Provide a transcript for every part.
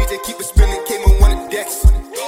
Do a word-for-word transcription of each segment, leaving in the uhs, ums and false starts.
they keep it spinning, came on one of the decks.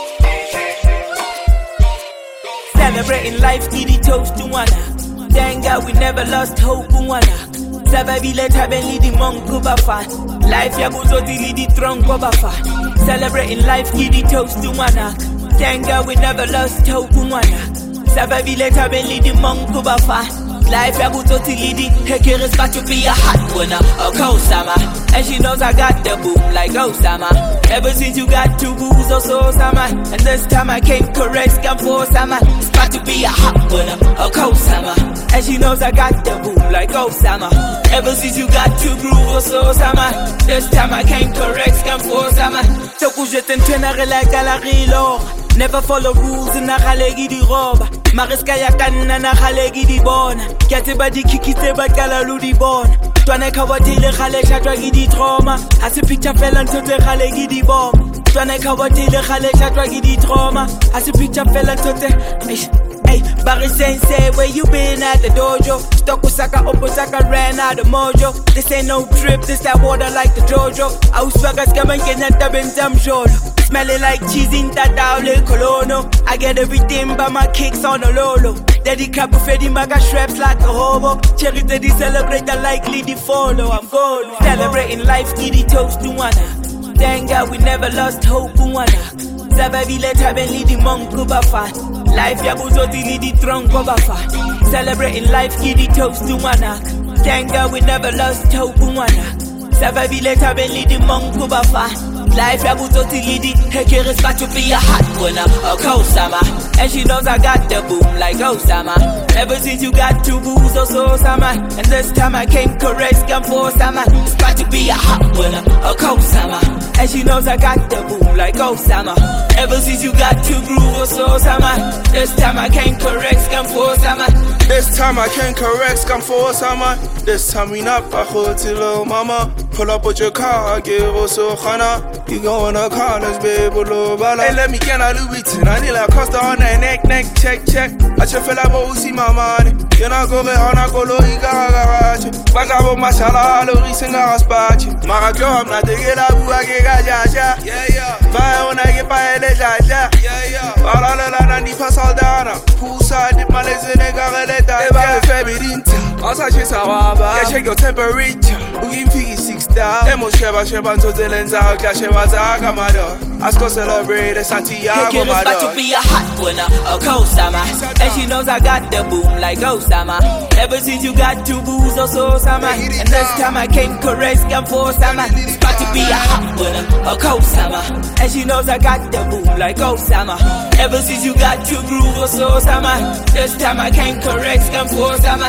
Celebrating life, giddy toast to one. Thank God we never lost hope in one. Sababile tabeli di monku bafa. Life ya buzoti di tronco bafa. Celebrating life, giddy toast to one. Thank God we never lost hope in one. Sababile tabeli di monku bafa. Life ya buzoti lidi. Heke is about to be a hot winner, a co-summer. And she knows I got the boom like Osama. Ever since you got two booze or so, Osama. And this time I came correct, scam for Osama. It's about to be a hot winner, a co-summer. And she knows I got the boom like Osama. Ever since you got two groove or so, Osama. This time I came correct, scam for Osama. So kujete ntwenare like a la rilo. Never follow rules in a khalegi di roba. Mariska ya kanna na khalegi di bona. Kiate ba di kikite ba kala lu di bona. Twana kawatile khale chatwa gi di trauma. Hase picture fela ntote khalegi di bomba. Twana kawatile khale chatwa gi di trauma. Hase picture fela ntote. Hey, Barry Sensei, where you been at the dojo? Stuck Osaka, Oposaka, ran out of mojo. This ain't no drip, this that water like the Jojo. I was swagger scamming, getting at the Bentam Jolo. Smelling like cheese in that Dowley Colono. I get everything by my kicks on a Lolo. Daddy Capo Freddy Maga straps like a hobo. Cherry Daddy celebrate the likely the follow. I'm gone. Celebrating life, giddy toast to one. Thank God we never lost hope in one. Sababile tabeli di monku bafa. Life ya buzoti li di tronco bafa. Celebrating life, giddy toast to one. Thank God we never lost hope in one. Sababile tabeli di monku bafa. Life ya buzoti li di. Heke is about to be a hot winner, a co-summer. And she knows I got the boom like Osama. Ever since you got two booze or so, Osama. And this time I came correct, scam for Osama. It's about to be a hot winner, a co-summer. And she knows I got the boom like Osama. Ever since you got two groove or so, Osama. This time I came correct, scam for Osama. This time I came correct, scam for Osama. This time we not back to little mama. Pull up with your car, I give us a khana. You go in a car, let's be able to bala. Hey, let me get a Louis Vuitton. I need a Costa on the neck, neck, check, check. I just feel like I see my money. You know, go on, I go low, you got a garage. Back up on my shala, low, you sing a spatch. Maraclo, I'm not the get up, I get a jaja. Yeah, yeah. Fire when I get by a jaja. Yeah, yeah. All of the land, I pass all down. Poolside, dip my legs in a garretta. If I'm a family, I'll touch his hour. Yeah, check your temperature. We give you six stars. Emo Sheba Sheba to the lens out, Sheba Zaga, mother. Ask us celebrate the Santiago, mother. About to be a hot winner, a co-summer. And she knows I got the boom like Osama. Ever since you got two booze or so, Osama. And this time I came correct, scam for Osama. It's about to be a hot winner, a co-summer. And she knows I got the boom like Osama. Ever since you got two groove or so, Osama. This time I came correct, scam for Osama.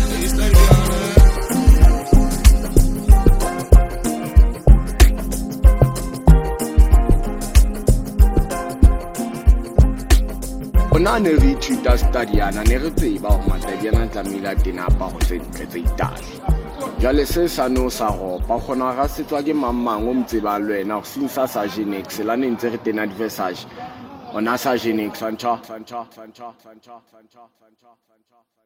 Ona ne re ithuta stadiana ne re tseba hore matadiana tlamehile a tena aparo tse ntle tse itase. Jwale se sano sa ropa kgona ga setswa ke mamang o mtseba le wena go sinsa sa Genex la ne ntse re tena adversage ona sa Genex sancha sancha sancha sancha sancha sancha.